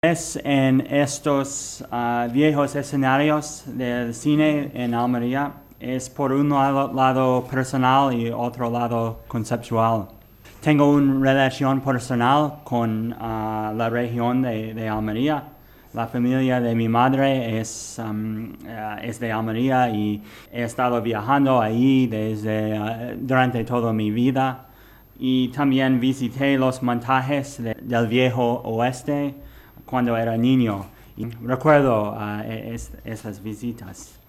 Es en estos viejos escenarios del cine en Almería es por un lado personal y otro lado conceptual. Tengo una relación personal con la región de Almería. La familia de mi madre es de Almería y he estado viajando ahí durante toda mi vida. Y también visité los montajes del viejo oeste cuando era niño. Y recuerdo esas visitas.